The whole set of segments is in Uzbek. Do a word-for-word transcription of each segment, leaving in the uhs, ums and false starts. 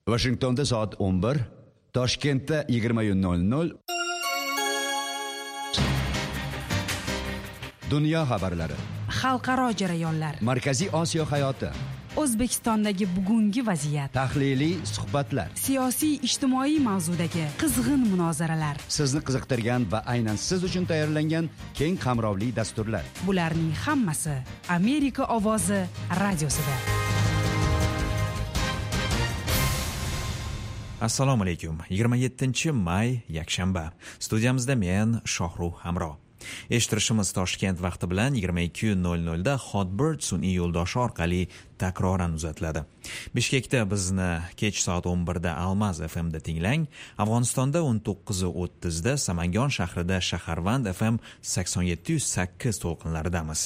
Washingtonda soat o'n bir, Toshkentda yigirma nol nol. Dunyo xabarlari, xalqaro jarayonlar, Markaziy Osiyo hayoti, O'zbekistondagi bugungi vaziyat, tahliliy suhbatlar, siyosiy ijtimoiy mavzudagi qizg'in munozaralar, sizni qiziqtirgan va aynan siz uchun tayyorlangan keng qamrovli dasturlar. Bularning hammasi Amerika ovozi radiosida. Assalomu alaykum. yigirma yettinchi may yakshanba. Studiyamizda men Shohruh Hamro. Eshittirishimiz Toshkent vaqti bilan yigirma ikki nol nol da Hotbird sun'iy yo'ldoshi orqali takroran uzatiladi. Bishkekda bizni kech soat o'n birda Almaz F M da tinglang. Afg'onistonda o'n to'qqiz o'ttiz da, Samangon shahrida Shaharvand F M sakson yetti nuqta sakkiz to'lqinlaridamiz.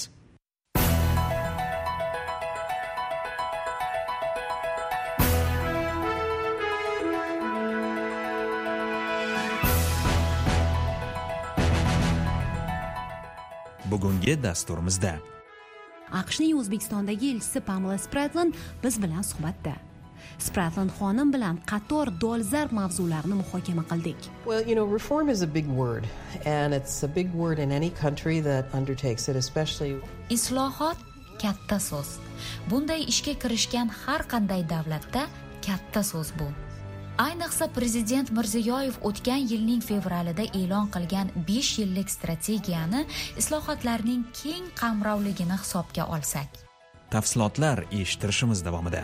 Bugungi dasturimizda AQShning O'zbekistondagi elchisi Pamela Spratland biz bilan suhbatda. Spratland xonim bilan qator dolzarb mavzularni muhokama qildik. Well, you know, reform is a big word, and it's a big word in any country that undertakes it, especially. Islohot katta so'z. Bunday ishga kirishgan har qanday davlatda katta so'z bu. Ayniqsa prezident Mirziyoyev o'tgan yilning fevralida e'lon qilgan besh yillik strategiyani islohotlarning keng qamrovligini hisobga olsak. Tafsilotlar eshittirishimiz davomida.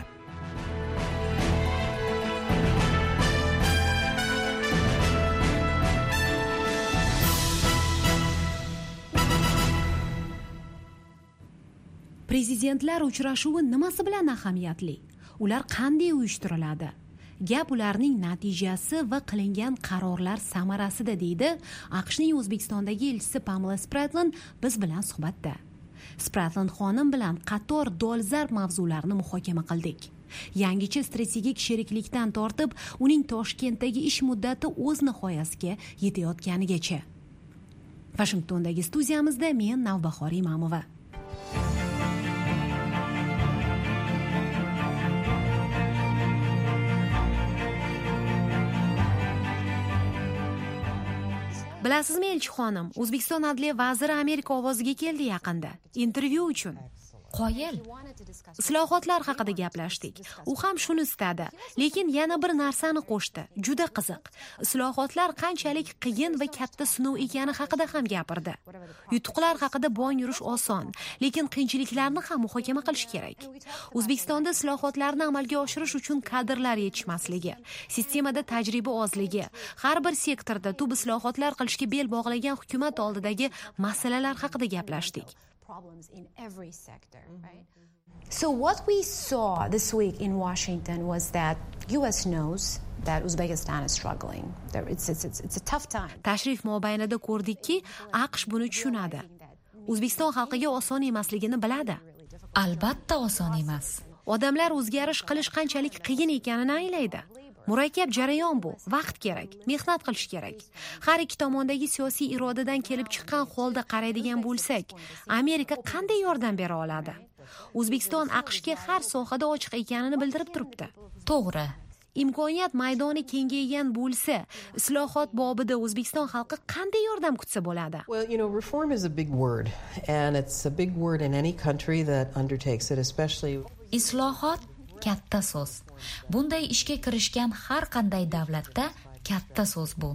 Prezidentlar uchrashuvi nimasi bilan ahamiyatli? Ular qanday uyushtiriladi? Gap ularning natijasi va qilingan qarorlar samarasida, deydi AQShning O'zbekistondagi elchisi Pamela Spratland biz bilan suhbatda. Spratland xonim bilan qator dolzarb mavzularni muhokama qildik. Yangicha strategik sheriklikdan tortib, uning Toshkentdagi ish muddati o'z nihoyasiga yetayotganigacha. Washingtondagi studiyamizda men Navbahor Imamova. Bilasizmi elchi xonim, O'zbekiston adliya vaziri Amerika ovoziga keldi yaqinda, intervyu uchun. Qoyil. Islohotlar haqida gaplashdik. U ham shuni istadi, lekin yana bir narsani qo'shdi. Juda qiziq. Islohotlar qanchalik qiyin va katta sinov ekani haqida ham gapirdi. Yutuqlar haqida bong yurish oson, lekin qiyinchiliklarni ham muhokama qilish kerak. O'zbekistonda islohotlarni amalga oshirish uchun kadrlar yetishmasligi, sistemada tajriba ozligi, har bir sektorda tub islohotlar qilishga bel bog'lagan hukumat oldidagi masalalar haqida gaplashdik. Problems in every sector, right? So what we saw this week in Washington was that U S knows that Uzbekistan is struggling. There, it's, it's, it's, it's a tough time. Tashrif mobaynida ko'rdikki, AQSh buni tushunadi. O'zbekiston xalqiga oson emasligini biladi. Albatta oson emas. Odamlar o'zgarish qilish qanchalik qiyin ekanini anglaydi. Murakkab jarayon bu, vaqt kerak, mehnat qilish kerak. Har ikki tomondagi siyosiy irodadan kelib chiqqan holda qaraydigan bo'lsak, Amerika qanday yordam bera oladi? O'zbekiston AQShga har sohada ochiq ekanini bildirib turibdi. To'g'ri. Imkoniyat maydoni kengaygan bo'lsa, islohot bobida O'zbekiston xalqi qanday yordam kutsa bo'ladi? Well, you know, reform is a big word, and it's a big word in any country that undertakes it, especially. Islohot katta so'z. Bunday ishga kirishgan har qanday davlatda katta so'z bu.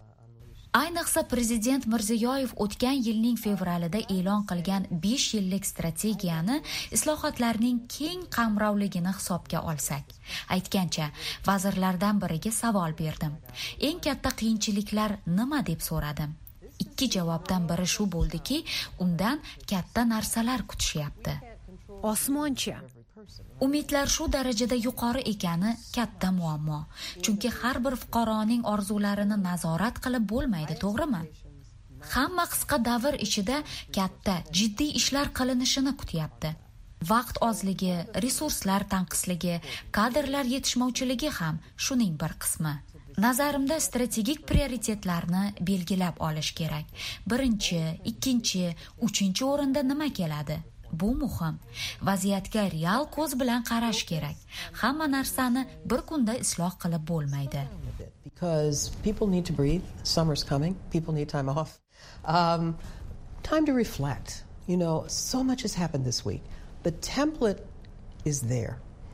Ayniqsa prezident Mirziyoyev o'tgan yilning fevralida e'lon qilgan besh yillik strategiyani islohotlarning keng qamrovligini hisobga olsak. Aytgancha, vazirlardan biriga savol berdim. Eng katta qiyinchiliklar nima deb so'radim. Ikki javobdan biri shu bo'ldiki, undan katta narsalar kutishyapti. Osmoncha. Umidlar shu darajada yuqori ekani katta muammo. Chunki har bir fuqaroning orzularini nazorat qilib bo'lmaydi, to'g'rimi? Hamma qisqa davr ichida katta, jiddiy ishlar qilinishini kutyapti. Vaqt ozligi, resurslar tanqisligi, kadrlar yetishmovchiligi ham shuning bir qismi. Nazarimda strategik prioritetlarni belgilab olish kerak. Birinchi, ikkinchi, uchinchi o'rinda nima keladi? bu muhim. Vaziyatga real ko'z bilan qarash kerak. Hamma narsani bir kunda isloh qilib bo'lmaydi. Because people need to breathe. Summer's coming. People need time off. Um, time to reflect. You know, so much has happened this week. The template is there.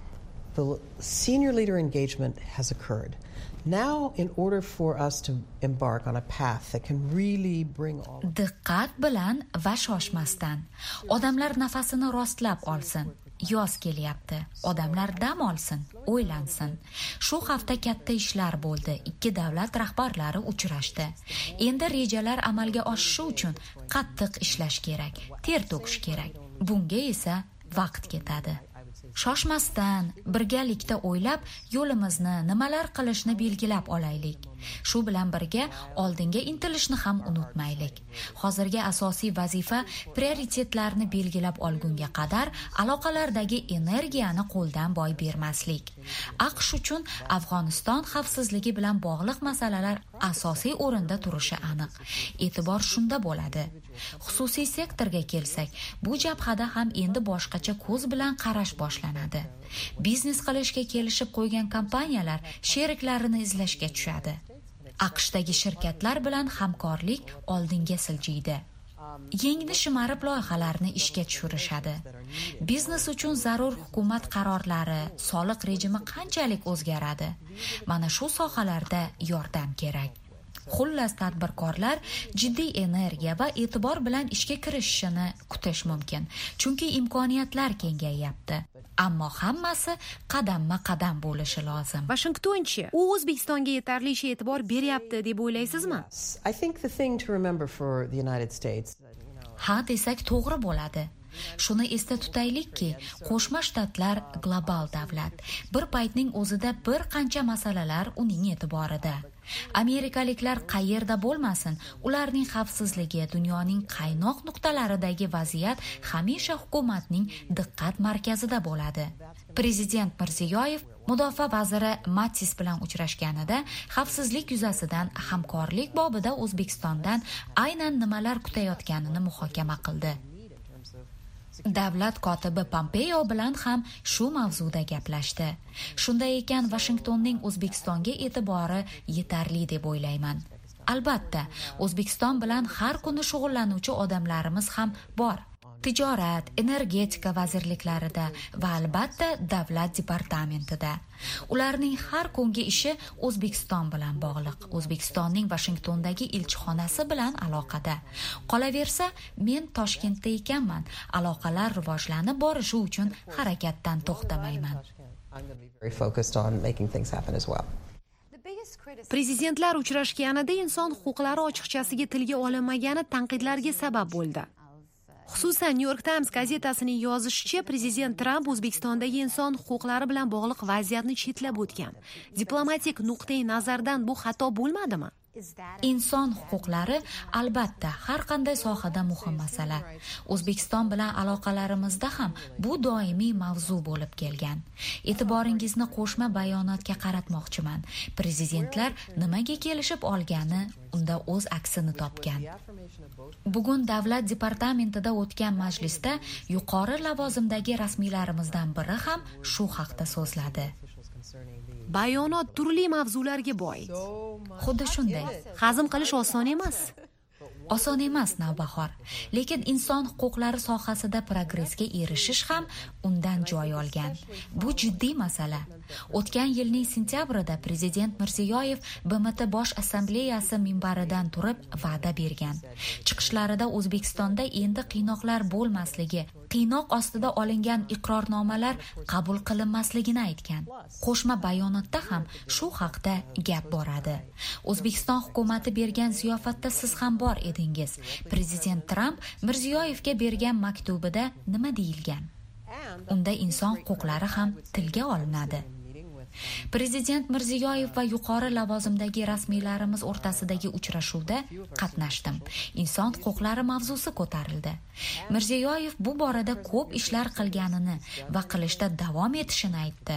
The senior leader engagement has occurred. Now, in order for us to embark on a path that can really bring all... Diqqat bilan va shoshmasdan. Odamlar nafasini rostlab olsin. Yoz kelyapti. Odamlar dam olsin, o'ylansin. Shu hafta katta ishlar bo'ldi. Ikki davlat rahbarlari uchrashdi. Endi rejalar amalga oshishi uchun qattiq ishlash kerak, ter to'kish kerak. Bunga esa vaqt ketadi. Shoshmasdan, birgalikda o'ylab, yo'limizni, nimalar qilishni belgilab olaylik. Shu bilan birga oldinga intilishni ham unutmaylik. Hozirgi asosiy vazifa prioritetlarni belgilab olgunga qadar aloqalardagi energiyani qo'ldan boy bermaslik. AQSh uchun Afg'oniston xavfsizligi bilan bog'liq masalalar asosiy o'rinda turishi aniq. E'tibor shunda bo'ladi. Xususiy sektorga kelsak, bu jabhada ham endi boshqacha ko'z bilan qarash boshlanadi. Biznes qilishga kelishib qo'ygan kompaniyalar sheriklarini izlashga tushadi. AQShdagi shirkatlar bilan hamkorlik oldinga siljiydi. Yengni shimarib loyihalarni ishga tushirishadi. Biznes uchun zarur hukumat qarorlari, soliq rejimi qanchalik o'zgaradi? Mana shu sohalarda yordam kerak. Xullas, tadbirkorlar jiddiy energiya va e'tibor bilan ishga kirishishini kutish mumkin, chunki imkoniyatlar kengayapti. Ammo hammasi qadamma-qadam bo'lishi lozim. Washingtonchi, u O'zbekistonga yetarlicha e'tibor beryapti deb o'ylaysizmi? I think the thing to remember for the United States. Ha desak to'g'ri bo'ladi. Shuni esda tutaylikki, Qo'shma Shtatlar global davlat. Bir paytning o'zida bir qancha masalalar uning e'tiborida. Amerikaliklar qayerda bo'lmasin, ularning xavfsizligi, dunyoning qaynoq nuqtalaridagi vaziyat hamisha hukumatning diqqat markazida bo'ladi. Prezident Mirziyoyev Mudofaa vaziri Mattis bilan uchrashganida xavfsizlik yuzasidan hamkorlik bobida O'zbekistondan aynan nimalar kutayotganini muhokama qildi. Davlat kotibi Pompeo bilan ham shu mavzuda gaplashdi. Shunday ekan, Washingtonning O'zbekistonga e'tibori yetarli deb o'ylayman. Albatta, O'zbekiston bilan har kuni shug'ullanuvchi odamlarimiz ham bor. Tijorat, energetika vazirliklarida va albatta davlat departamentida. Ularning har kungi ishi O'zbekiston bilan bog'liq. O'zbekistonning Washingtondagi elchixonasi bilan aloqada. Qolaversa, men Toshkentda ekanman. Aloqalar rivojlanib borishi uchun harakatdan to'xtamayman. Prezidentlar uchrashganida inson huquqlari ochiqchasiga tilga olinmagani tanqidlarga sabab bo'ldi. Xususan, New York Times gazetasining yozishicha, Prezident Trump O'zbekistondagi inson huquqlari bilan bog'liq vaziyatni chetlab o'tgan. Diplomatik nuqtai nazardan bu xato bo'lmadimi? Inson huquqlari albatta har qanday sohada muhim masala. O'zbekiston bilan aloqalarimizda ham bu doimiy mavzu bo'lib kelgan. E'tiboringizni qo'shma bayonotga qaratmoqchiman. Prezidentlar nimaga kelishib olgani unda o'z aksini topgan. Bugun davlat departamentida o'tgan majlisda yuqori lavozimdagi rasmiylarimizdan biri ham shu haqda so'zladi. Bayonot turli mavzularga boy. Xuddi shunday. Hazm qilish oson emas. Oson emas navbahor, lekin inson huquqlari sohasida progressga erishish ham undan joy olgan. Bu jiddiy masala. O'tgan yilning sentyabrida Prezident Mirziyoyev B M T Bosh assambleyasi minbaridan turib va'da bergan. Chiqishlarida O'zbekistonda endi qiynoqlar bo'lmasligi, qiynoq ostida olingan iqrornomalar qabul qilinmasligini aytgan. Qo'shma bayonotda ham shu haqda gap boradi. O'zbekiston hukumatı bergan ziyofatda siz ham bor edingiz. Prezident Trump Mirziyoyevga bergan maktubida nima deyilgan? Unda inson huquqlari ham tilga olinadi. Prezident Mirziyoyev va yuqori lavozimdagi rasmiylarimiz o'rtasidagi uchrashuvda qatnashdim. Inson huquqlari mavzusi ko'tarildi. Mirziyoyev bu borada ko'p ishlar qilganini va qilishda davom etishini aytdi.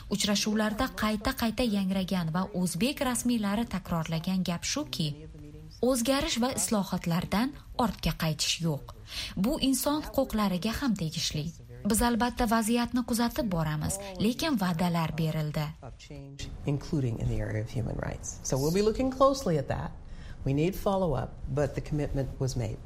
Uchrashuvlarda qayta-qayta yangragan va o'zbek rasmiylari takrorlagan gap shuki, O'zgarish va islohotlardan ortga qaytish yo'q. Bu inson huquqlariga ham tegishli. Biz albatta vaziyatni kuzatib boramiz, lekin va'dalar berildi. Including in the area of human rights. So we'll be looking closely at that. We need follow-up, but the commitment was made.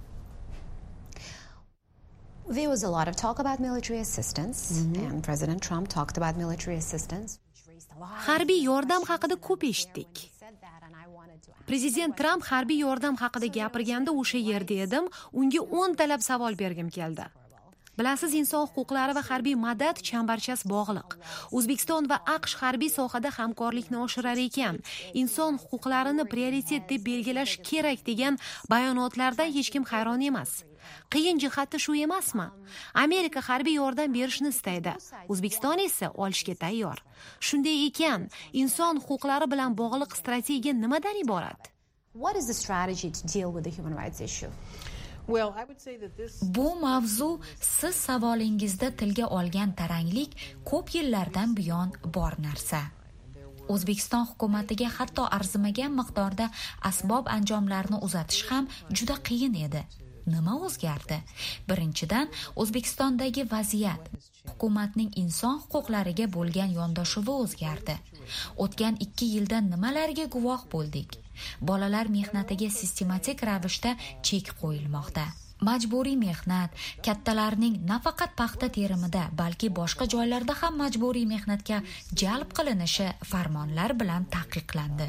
There was a lot of talk about military assistance, mm-hmm. and President Trump talked about military assistance. Harbiy yordam haqida ko'p eshitdik. Prezident Trump harbiy yordam haqida gapirganda o'sha yerda edim, unga o'n talab savol bergim keldi. Bilasiz, inson huquqlari va harbiy madad chambarchas bog'liq. O'zbekiston va AQSh harbiy sohada hamkorlikni oshirar ekan, inson huquqlarini prioritet deb belgilash kerak degan bayonotlardan hech kim hayron emas. Qiyin jihati shu emasmi? Amerika harbiy yordam berishni istaydi, O'zbekiston esa olishga tayyor. Shunday ekan, inson huquqlari bilan bog'liq strategiya nimadan iborat? What is the strategy to deal with the human rights issue? Well, I would say that this Bu mavzu siz savolingizda tilga olgan taranglik ko'p yillardan buyon bor narsa. O'zbekiston hukumatiga hatto arzimagan miqdorda asbob anjomlarni uzatish ham juda qiyin edi. Nima o'zgardi? Birinchidan, O'zbekistondagi vaziyat, hukumatning inson huquqlariga bo'lgan yondashuvi o'zgardi. O'tgan ikki yilda nimalarga guvoh bo'ldik? Bolalar mehnatiga sistematik ravishda chek qo'yilmoqda. Majburiy mehnat, kattalarning nafaqat paxta terimida, balki boshqa joylarda ham majburiy mehnatga jalb qilinishi farmonlar bilan taqiqlandi.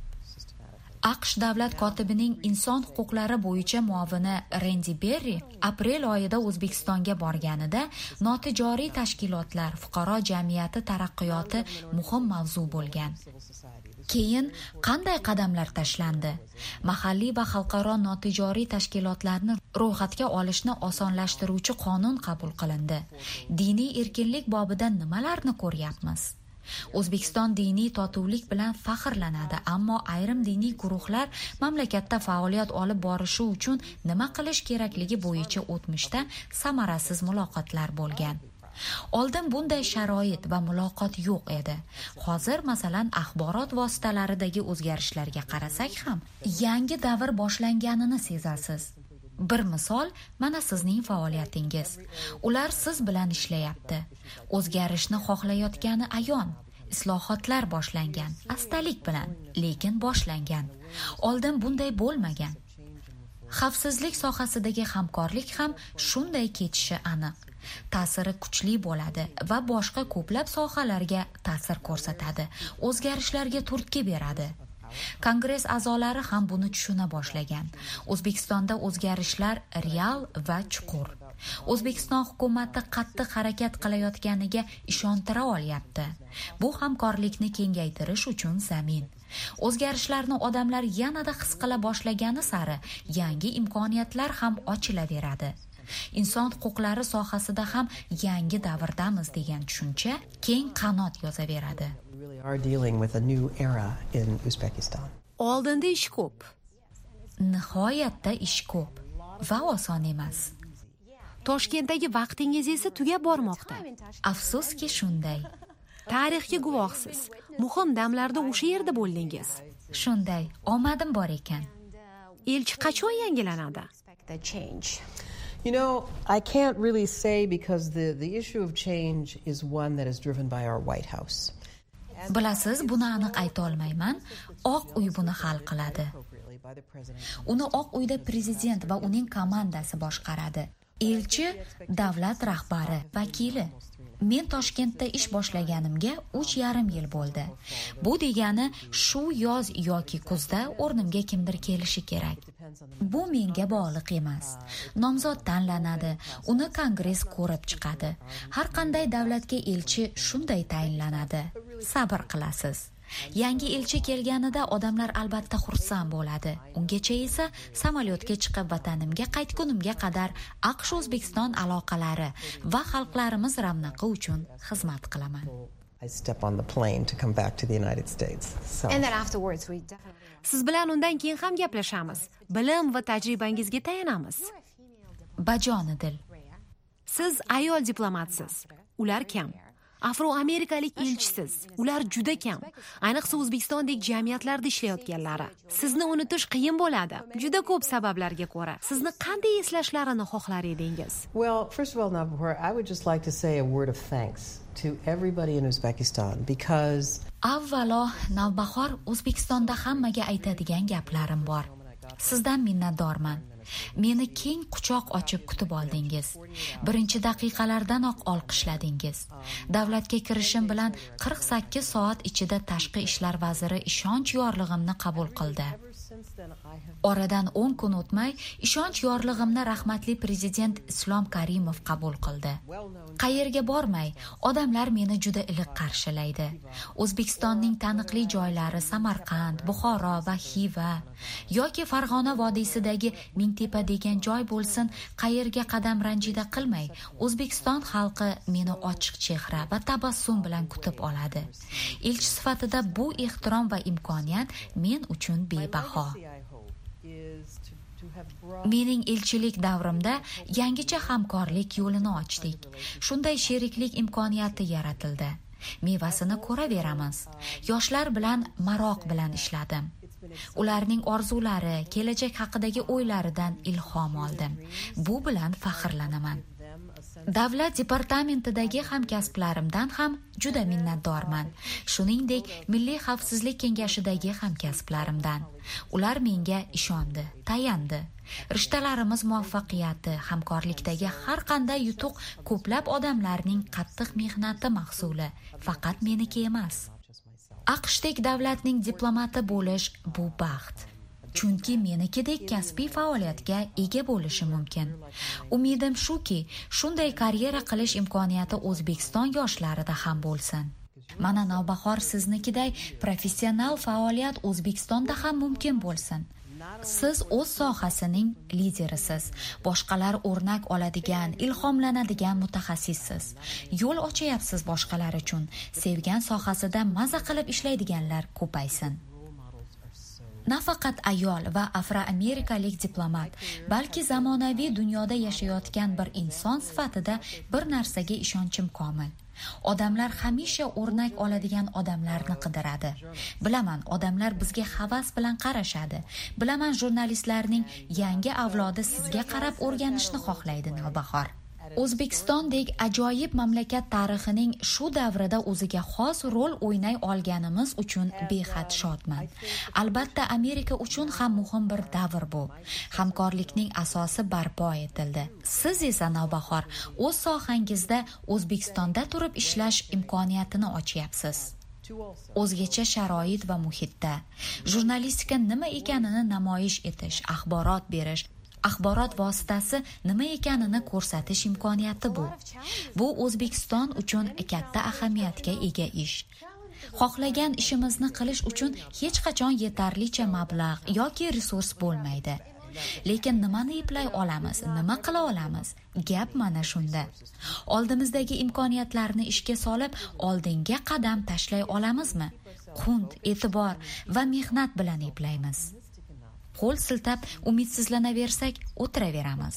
AQSh davlat kotibining inson huquqlari bo'yicha muavini Randy Berry aprel oyida O'zbekistonga borganida notijoriy tashkilotlar, fuqaro jamiyati taraqqiyoti muhim mavzu bo'lgan. Keyin qanday qadamlar tashlandi? Mahalliy va xalqaro notijoriy tashkilotlarni ro'yxatga olishni osonlashtiruvchi qonun qabul qilindi. Diniy erkinlik bobida nimalarni ko'ryapmiz? O'zbekiston diniy totuvlik bilan faxrlanadi, ammo ayrim diniy guruhlar mamlakatda faoliyat olib borishi uchun nima qilish kerakligi bo'yicha o'tmishda samarasiz muloqotlar bo'lgan. Oldin bunday sharoit va muloqot yo'q edi. Hozir masalan axborot vositalaridagi o'zgarishlarga qarasak ham yangi davr boshlanganini sezasiz. Bir misol, mana sizning faoliyatingiz. Ular siz bilan ishlayapti. O'zgarishni xohlayotgani ayon. Islohotlar boshlangan, astalik bilan, lekin boshlangan. Oldin bunday bo'lmagan. Xavfsizlik sohasidagi hamkorlik ham shunday ketishi aniq. Ta'siri kuchli bo'ladi va boshqa ko'plab sohalarga ta'sir ko'rsatadi, o'zgarishlarga turtki beradi. Kongress a'zolari ham buni tushuna boshlagan. O'zbekistonda o'zgarishlar real va chuqur. O'zbekiston hukumati qattiq harakat qilayotganiga ishontira olyapti. Bu hamkorlikni kengaytirish uchun zamin. O'zgarishlarni odamlar yanada his qila boshlagani sari yangi imkoniyatlar ham ochilaveradi. Inson huquqlari sohasida ham yangi davrdamiz degan tushuncha keng qanot yozaveradi. Oldinda ish ko'p. Nihoyatda ish ko'p va oson emas. Toshkentdagi vaqtingiz esa tugab bormoqda. Afsuski shunday. Tarixga guvohsiz. Muhim damlarda o'sha yerda bo'ldingiz. Shunday, omadim bor ekan. Elchi qachon yangilanadi? You know, I can't really say because the, the issue of change is one that is driven by our White House. Bilasiz, buni aniq ayta olmayman. Oq uy buni hal qiladi. Uni Oq uyda prezident va uning komandasi boshqaradi. Elchi davlat rahbari, vakili. Men Toshkentda ish boshlaganimga uch yarim yil bo'ldi. Bu degani shu yoz yoki kuzda o'rnimga kimdir kelishi kerak. Bu menga bog'liq emas. Nomzod tanlanadi, uni kongress ko'rib chiqadi. Har qanday davlatga elchi shunday tayinlanadi. Sabr qilasiz. Yangi elchi kelganida odamlar albatta xursand bo'ladi. Ungacha esa samolyotga chiqib vatanimga qaytgunimga qadar AQSh O'zbekiston aloqalari va xalqlarimiz ravnaqi uchun xizmat qilaman. I step on the plane to come back to the United States. So. And then afterwards we definitely Siz bilan undan keyin ham gaplashamiz. Bilim va tajribangizga tayanamiz. Bajonidil. Siz ayol diplomatsiz. Ular kam. afroamerikalik elchisiz. Ular juda kam. Ayniqsa O'zbekistondek jamiyatlarda ishlayotganlari. Sizni unutish qiyin bo'ladi. Juda ko'p sabablarga ko'ra. Sizni qanday eslashlarini xohlar edingiz? Well, first of all, Navbahor, I would just like to say a word of thanks to everybody in Uzbekistan because Avvalo, Navbahor, O'zbekistonda hammaga aytadigan gaplarim bor. Sizdan minnatdorman. Meni keng quchoq ochib kutib oldingiz. Birinchi daqiqalardanoq olqishladingiz. Davlatga kirishim bilan qirq sakkiz soat ichida tashqi ishlar vaziri ishonch yorlig'imni qabul qildi. Oradan o'n kun o'tmay ishonch yorlig'imni rahmatli prezident Islom Karimov qabul qildi. Qayerga bormay, odamlar meni juda iliq qarshilaydi. O'zbekistonning taniqli joylari Samarqand, Buxoro va Xiva yoki Farg'ona vodiysidagi Mingtepa degan joy bo'lsin, qayerga qadam ranjida qilmay, O'zbekiston xalqi meni ochiq chehra va tabassum bilan kutib oladi. Elchi sifatida bu ehtirom va imkoniyat men uchun bebaho. Mening elchilik davrimda yangicha hamkorlik yo'lini ochdik. Shunday sheriklik imkoniyati yaratildi. Mevasini ko'raveramiz. Yoshlar bilan maroq bilan ishladim. Ularning orzulari, kelajak haqidagi o'ylaridan ilhom oldim. Bu bilan faxrlanaman. Davlat departamentidagi hamkasblarimdan ham juda minnatdorman. Shuningdek, Milliy xavfsizlik kengashidagi hamkasblarimdan. Ular menga ishondi, tayandi. Rishtalarimiz muvaffaqiyati, hamkorlikdagi har qanday yutuq ko'plab odamlarning qattiq mehnati mahsuli, faqat meniki emas. AQShdek davlatning diplomati bo'lish bu baxt. Chunki menikidek kasbiy faoliyatga ega bo'lishi mumkin. Umidim shuki, shunday karyera qilish imkoniyati O'zbekiston yoshlarida ham bo'lsin. Mana Navbahor siznikiday professional faoliyat O'zbekistonda ham mumkin bo'lsin. Siz o'z sohasining liderisiz, boshqalar o'rnak oladigan, ilhomlanadigan mutaxassissiz. Yo'l ochyapsiz boshqalar uchun. Sevgan sohasida maza qilib ishlaydiganlar ko'paysin. Nafaqat ayol va afroamerikalik diplomat, balki zamonaviy dunyoda yashayotgan bir inson sifatida bir narsaga ishonchim komil. Odamlar hamisha o'rnak oladigan odamlarni qidiradi. Bilaman, odamlar bizga havas bilan qarashadi. Bilaman, jurnalistlarning yangi avlodi sizga qarab o'rganishni xohlaydi, Navbahor. O'zbekistondek ajoyib mamlakat tarixining shu davrida o'ziga xos rol o'ynay olganimiz uchun behad shodman. Albatta, Amerika uchun ham muhim bir davr bu. Hamkorlikning asosi barpo etildi. Siz esa Navbahor, o'z sohangizda O'zbekistonda turib ishlash imkoniyatini ochyapsiz. O'zgacha sharoit va muhitda jurnalistika nima ekanini namoyish etish, axborot berish, axborot vositasi nima ekanini ko'rsatish imkoniyati bu. Bu O'zbekiston uchun katta ahamiyatga ega ish. Xohlagan ishimizni qilish uchun hech qachon yetarlicha mablag' yoki resurs bo'lmaydi. Lekin nimani eplay olamiz, nima qila olamiz? Gap mana shunda. Oldimizdagi imkoniyatlarni ishga solib, oldinga qadam tashlay olamizmi? Qunt, e'tibor va mehnat bilan eplaymiz. Qo'l siltab, umidsizlanaversak, o'tiraveramiz.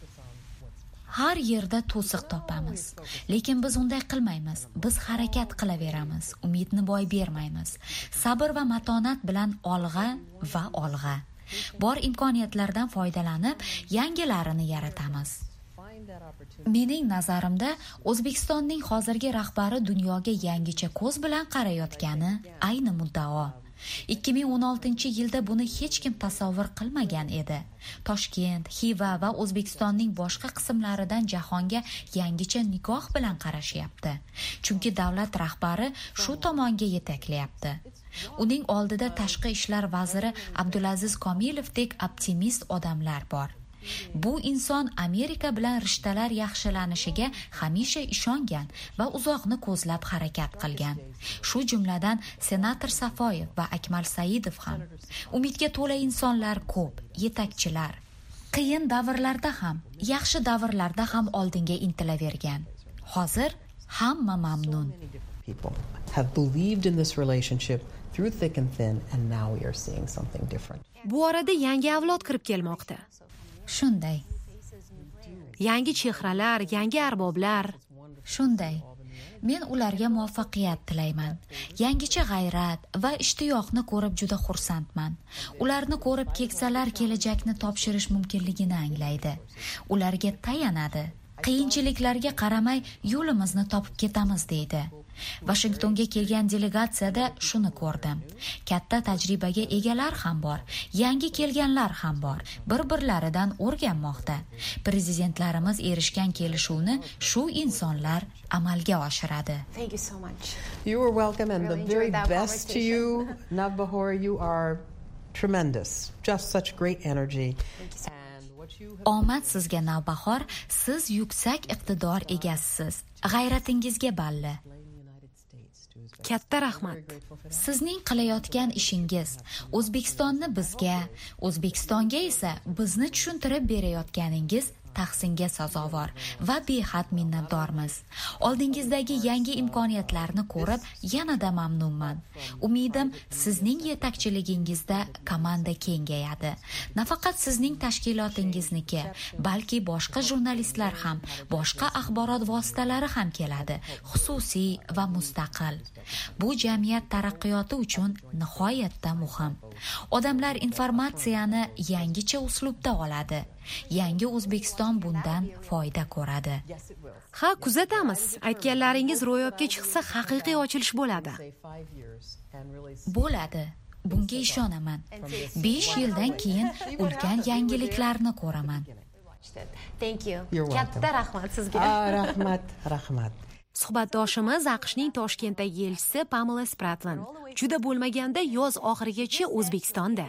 Har yerda to'siq topamiz. Lekin biz unday qilmaymiz. Biz harakat qilaveramiz. Umidni boy bermaymiz. Sabr va matonat bilan olg'a va olg'a. Bor imkoniyatlardan foydalanib, yangilarini yaratamiz. Mening nazarimda, O'zbekistonning hozirgi rahbari dunyoga yangicha ko'z bilan qarayotgani ayni muddao. ikki ming o'n oltinchi yilda buni hech kim tasavvur qilmagan edi. Toshkent, Xiva va O'zbekistonning boshqa qismlaridan jahonga yangicha nigoh bilan qarashyapti. Chunki davlat rahbari shu tomonga yetaklayapti. Uning oldida tashqi ishlar vaziri Abdulaziz Komilovdek optimist odamlar bor. Bu inson Amerika bilan rishtalar yaxshilanishiga hamisha ishongan va uzoqni ko'zlab harakat qilgan. Shu jumladan senator Safoyev va Akmal Saidov ham. Umidga to'la insonlar ko'p, yetakchilar. Qiyin davrlarda ham, yaxshi davrlarda ham oldinga intilavergan. Hozir hamma mamnun. People have believed in this relationship through thick and thin, and now we are seeing something different. Bu orada yangi avlod kirib kelmoqda. Shunday. Yangi chehralar, yangi arboblar. Shunday. Men ularga muvaffaqiyat tilayman. Yangicha g'ayrat va ishtiyoqni ko'rib juda xursandman. Ularni ko'rib keksalar kelajakni topshirish mumkinligini anglaydi. Ularga tayanadi. Qiyinchiliklarga qaramay yo'limizni topib ketamiz deydi. Washingtonga kelgan delegatsiyada shuni ko'rdim. Katta tajribaga egalar ham bor, yangi kelganlar ham bor. Bir-birlaridan o'rganmoqda. Prezidentlarimiz erishgan kelishuvni shu insonlar amalga oshiradi. Thank you so much. You are welcome and the very best to you, Navbahor. You are tremendous. Just such great energy. Omad sizga Navbahor, siz yuksak iqtidor egasisiz. G'ayratingizga balli. Katta rahmat. Sizning qilayotgan ishingiz O'zbekistonni bizga, O'zbekistonga esa bizni tushuntirib berayotganingiz tahsinga sazovor va behad minnatdormiz. Oldingizdagi yangi imkoniyatlarni ko'rib yanada mamnunman. Umidim sizning yetakchiligingizda komanda kengayadi. Nafaqat sizning tashkilotingizniki, balki boshqa jurnalistlar ham, boshqa axborot vositalari ham keladi, xususiy va mustaqil. Bu jamiyat taraqqiyoti uchun nihoyatda muhim. Odamlar informatsiyani yangicha uslubda oladi. Yangi O'zbekiston bundan foyda ko'radi. Ha, kuzatamiz. Aytganlaringiz ro'yobga chiqsa, haqiqiy ochilish bo'ladi. Bo'ladi. Bunga ishonaman. besh yildan keyin ulkan yangiliklarni ko'raman. Thank you. Katta rahmat sizga. Rahmat, rahmat. Suhbatdoshimiz AQShning Toshkentdagi elchisi Pamela Spratlan. Juda bo'lmaganda yoz oxirigacha O'zbekistonda.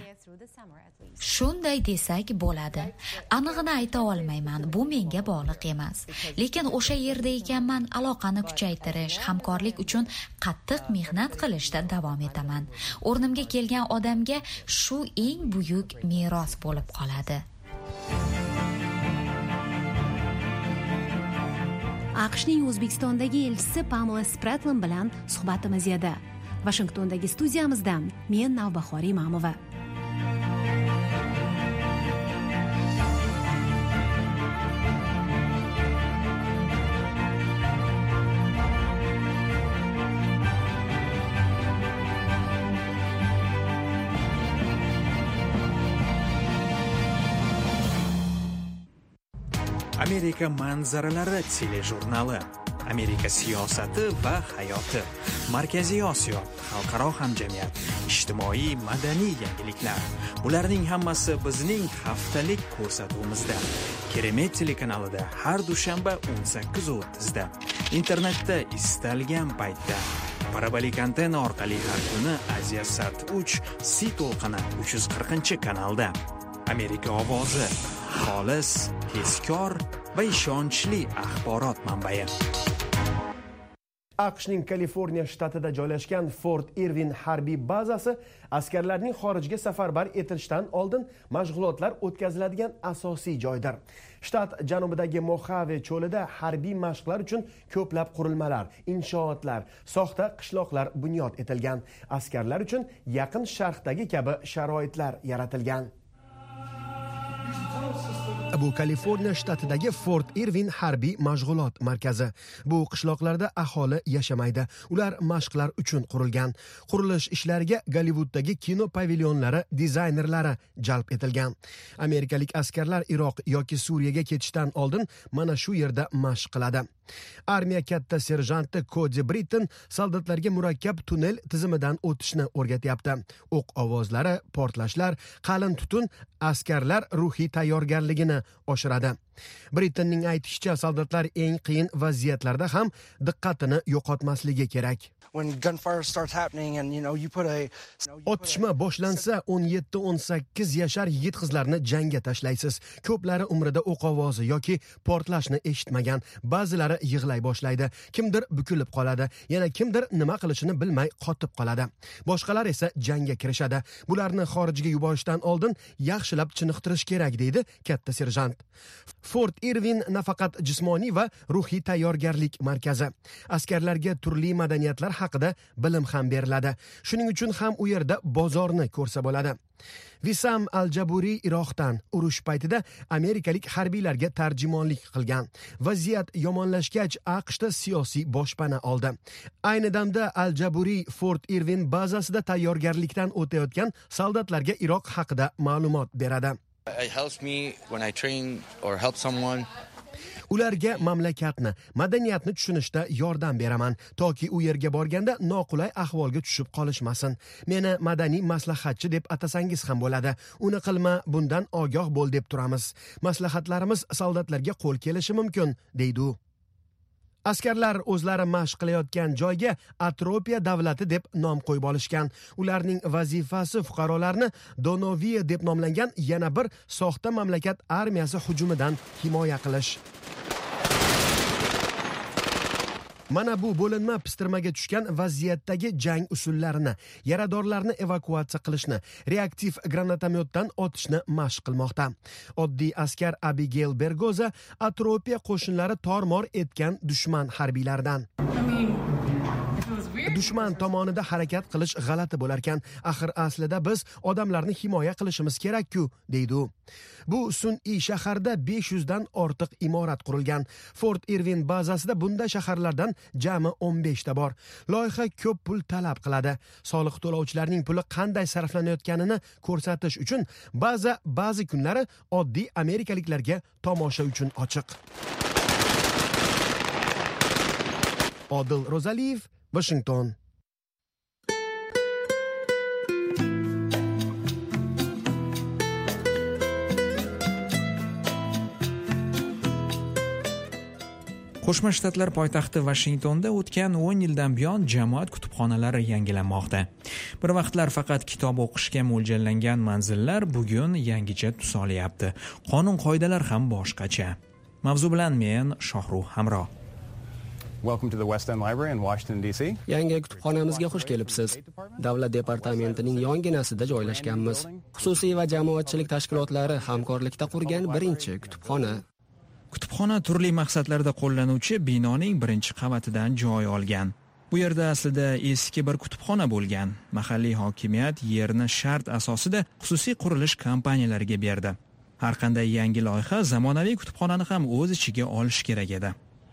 Shunday desak bo'ladi. Aniqini ayta olmayman, bu menga bog'liq emas. Lekin o'sha yerda ekanman, aloqani kuchaytirish, hamkorlik uchun qattiq mehnat qilishda davom etaman. O'rnimga kelgan odamga shu eng buyuk meros bo'lib qoladi. AQShning O'zbekistondagi elchisi Pamela Spratlan bilan suhbatimiz edi. Washingtondagi studiyamizdan men Navbahor Imamova. Amerika manzaralari telejurnali, Amerika siyosati va hayoti, Markaziy Osiyo, xalqaro hamjamiyat, ijtimoiy madaniy yangiliklar. Bularning hammasi bizning haftalik ko'rsatuvimizda. Keremet telekanalida har dushanba o'n sakkiz o'ttiz da. Internetda istalgan paytda. Parabolik antena orqali har kuni Aziyasat uch C to'lqini uch yuz qirqinchi kanalda. Amerika ovozi, xolis, tezkor va ishonchli axborot manbai. AQShning Kaliforniya shtatida joylashgan Fort Irwin harbiy bazasi askarlarning xorijga safarbar etilishdan oldin mashg'ulotlar o'tkaziladigan asosiy joydir. Shtat janubidagi Mojave cho'lida harbiy mashqlar uchun ko'plab qurilmalar, inshootlar, soxta qishloqlar bunyod etilgan. Askarlar uchun yaqin Sharqdagi kabi sharoitlar yaratilgan. Bu Kaliforniya shtatidagi Fort Irwin harbiy mashg'ulot markazi. Bu qishloqlarda aholi yashamaydi. Ular mashqlar uchun qurilgan. Qurilish ishlariga Gollivuddagi kino pavilyonlari dizaynerlari jalb etilgan. Amerikalik askarlar Iroq yoki Suriyaga ketishdan oldin mana shu yerda mashq qiladi. Armiya katta serjanti Cody Britton soldatlarga murakkab tunnel tizimidan o'tishni o'rgatyapti. O'q ovozlari, portlashlar, qalin tutun askarlar ruhiy tayyorgarligini oshiradi. Brittonning aytishicha, soldatlar eng qiyin vaziyatlarda ham diqqatini yo'qotmasligi kerak. Otishma boshlansa o'n yetti o'n sakkiz yashar yigit-qizlarni jangga tashlaysiz. Ko'plari umrida o'q ovozi yoki portlashni eshitmagan, ba'zilari yig'lay boshlaydi, kimdir bukilib qoladi, yana kimdir nima qilishini bilmay qotib qoladi. Boshqalar esa jangga kirishadi. Bularni xorijga yuborishdan oldin yaxshilab chiniqtirish kerak, deydi katta serjant. Fort Irwin nafaqat jismoniy va ruhiy tayyorgarlik markazi. Askarlarga turli madaniyatlar haqida bilim ham beriladi. Shuning uchun ham u yerda bozorni ko'rsa bo'ladi. Visam al-Jaburi Iroqdan urush paytida amerikalik harbiylarga tarjimonlik qilgan. Vaziyat yomonlashgach, AQShda siyosiy boshpana oldi. Ayni damda al-Jaburi Fort Irwin bazasida tayyorgarlikdan o'tayotgan soldatlarga Iroq haqida ma'lumot beradi. It helps me when I train or help someone. Ularga mamlakatni, madaniyatni tushunishda yordam beraman, toki u yerga borganda noqulay ahvolga tushib qolishmasin. Meni madaniy maslahatchi deb atasangiz ham bo'ladi. Uni qilma, bundan ogoh bo'l deb turamiz. Maslahatlarimiz soldatlarga qo'l kelishi mumkin, deydi u. Askarlar o'zlari mashq qilayotgan joyga Atropiya davlati deb nom qo'yib olishgan. Ularning vazifasi fuqarolarni Donoviya deb nomlangan yana bir soxta mamlakat armiyasi hujumidan himoya qilish. Mana bu bo'linma pistirmaga tushgan vaziyatdagi jang usullarini, yaradorlarni evakuatsiya qilishni, reaktiv granatomyotdan otishni mashq qilmoqda. Oddiy askar Abigail Bergoza Atropiya qo'shinlari tormor etgan dushman harbiylaridan. Dushman tomonida harakat qilish g'alati bo'lar ekan. Axir aslida biz odamlarni himoya qilishimiz kerak-ku, deydi u. Bu sun'iy shaharda besh yuz dan ortiq imorat qurilgan. Fort Irwin bazasida bunday shaharlardan jami o'n besh ta bor. Loyiha ko'p pul talab qiladi. Soliq to'lovchilarning puli qanday sarflanayotganini ko'rsatish uchun baza ba'zi kunlari oddiy amerikaliklarga tomosha uchun ochiq. Odil Rozaliyev, Washington. Qo'shma Shtatlar poytaxti Washingtonda o'tgan o'n yildan buyon jamoat kutubxonalari yangilanmoqda. Bir vaqtlar faqat kitob o'qishga mo'ljallangan manzillar bugun yangicha tus olyapti. Qonun-qoidalar ham boshqacha. Mavzu bilan men Shohruh Hamro. Welcome to the West End Library in Washington D C. Yangi kutubxonamizga xush kelibsiz. Davlat departamentining yonginasida joylashganmiz. Xususiy va jamoatchilik tashkilotlari hamkorlikda qurgan birinchi kutubxona. Kutubxona turli maqsadlarda qo'llanuvchi binoning birinchi qavatidan joy olgan. Bu yerda aslida eski bir kutubxona bo'lgan. Mahalliy hokimiyat yerni shart asosida xususiy qurilish kompaniyalariga berdi. Har qanday yangi loyiha zamonaviy kutubxonani ham o'z ichiga olish kerak edi.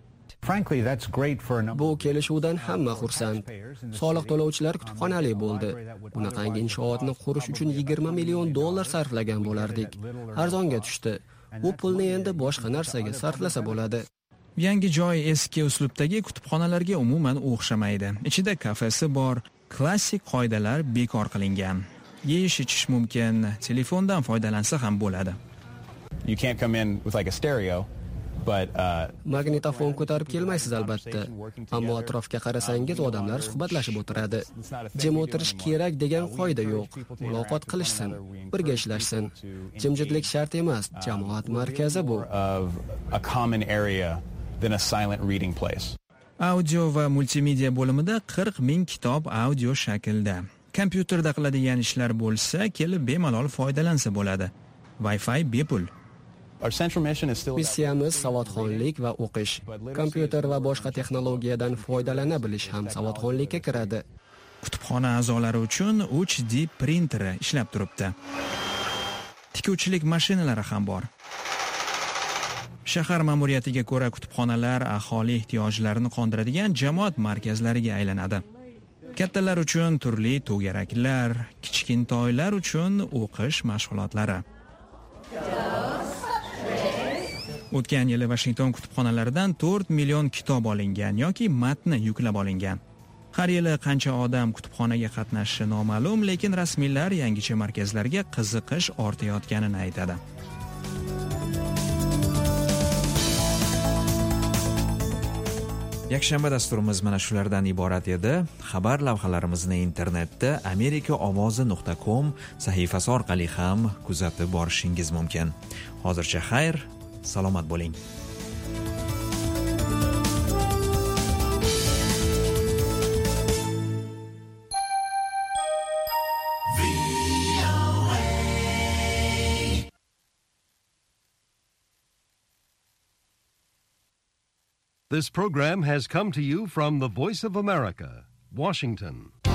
Bu kelishuvdan hamma xursand. Soliq to'lovchilar kutubxonali bo'ldi. Bunaqangi inshootni qurish uchun yigirma million dollar sarflagan bo'lardik. Arzonga tushdi. Bu pulni endi boshqa narsaga sarflasa bo'ladi. Yangi joy eski uslubdagi kutubxonalarga umuman o'xshamaydi. Ichida kafesi bor, klassik qoidalar bekor qilingan. Yeyish ichish mumkin, telefondan foydalansa ham bo'ladi. You can't come in with like a stereo. But, uh, magnitofon ko'tarib kelmaysiz albatta. Ammo atrofga qarasangiz odamlar suhbatlashib o'tiradi. Jim o'tirish kerak degan qoida yo'q. Muloqot qilishsin, birga ishlashsin. Jimjitlik shart emas, jamoat markazi bu. Audio va multimedia bo'limida qirq ming kitob audio shaklda. Kompyuterda qiladigan ishlar bo'lsa, kelib bemalol foydalansa bo'ladi. Wi-Fi bepul. Missiyamiz savodxonlik va o'qish. Kompyuter va boshqa texnologiyadan foydalana bilish ham savodxonlikka kiradi. Kutubxona a'zolari uchun uch D printeri ishlab turibdi. Tikuvchilik mashinalari ham bor. Shahar ma'muriyatiga ko'ra kutubxonalar aholi ehtiyojlarini qondiradigan jamoat markazlariga aylanadi. Kattalar uchun turli to'garaklar, kichkintoylar uchun o'qish mashg'ulotlari. O'tgan yili Washington kutubxonalaridan to'rt million kitob olingan yoki matni yuklab olingan. Har yili qancha odam kutubxonaga qatnashishi noma'lum, lekin rasmiylar yangicha markazlarga qiziqish ortayotganini aytadi. Yakshanba dasturimiz mana shulardan iborat edi. Xabar lavhalarimizni internetda amerika ovozi nuqta com sahifasi orqali ham kuzatib borishingiz mumkin. Hozircha xayr, salomat bo'ling. This program has come to you from the Voice of America, Washington.